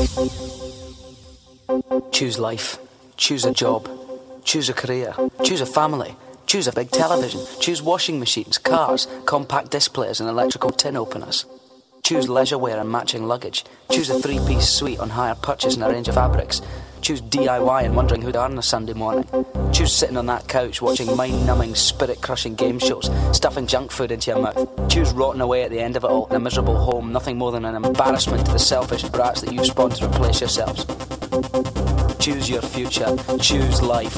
Choose life. Choose a job. Choose a career. Choose a family. Choose a big television. Choose washing machines, cars, compact displays and electrical tin openers. Choose leisure wear and matching luggage. Choose a three-piece suite on hire purchase and a range of fabrics. Choose DIY and wondering who to earn on a Sunday morning. Choose sitting on that couch watching mind-numbing, spirit-crushing game shows, stuffing junk food into your mouth. Choose rotting away at the end of it all in a miserable home, nothing more than an embarrassment to the selfish brats that you've spawned to replace yourselves. Choose your future. Choose life.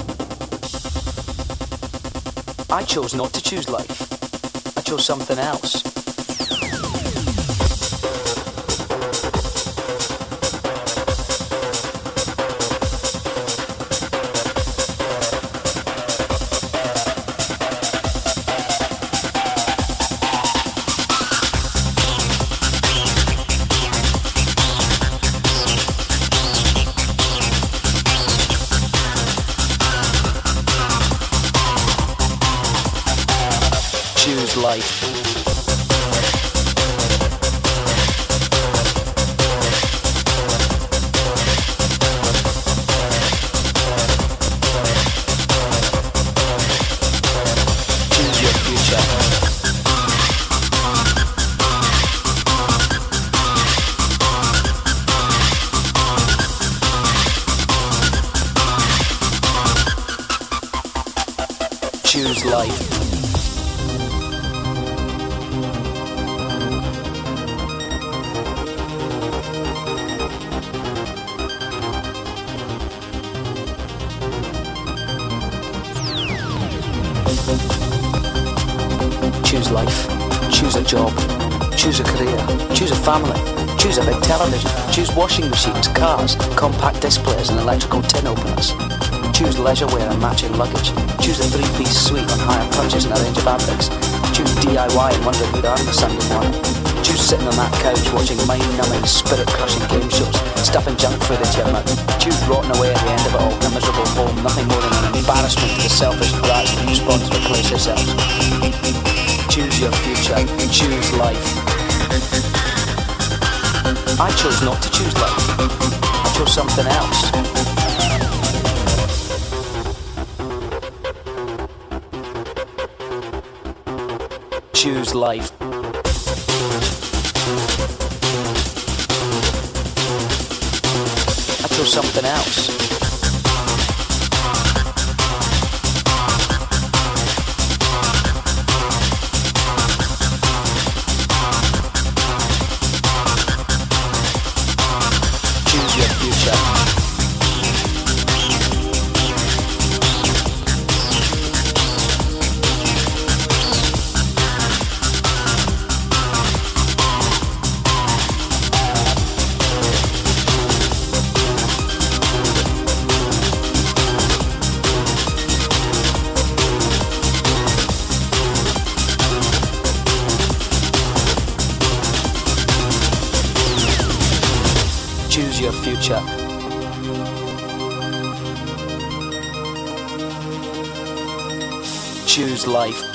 I chose not to choose life. I chose something else. Choose life. Choose your future. Choose life. Choose life. Choose a job. Choose a career. Choose a family. Choose a big television. Choose washing machines, cars, compact displays and electrical tin openers. Choose leisure wear and matching luggage. Choose a three-piece suite on hire purchase and a range of fabrics. Choose DIY and wonder who'd earn on a Sunday morning. Choose sitting on that couch watching mind-numbing, spirit-crushing game shows, stuffing junk food into your mouth. Choose rotting away at the end of it all in a miserable home, nothing more than an embarrassment to the selfish brats that you spawned to replace yourselves. Choose your future. Choose life. I chose not to choose life. I chose something else. Choose life. I chose something else. Choose your future. Choose your future. Choose life.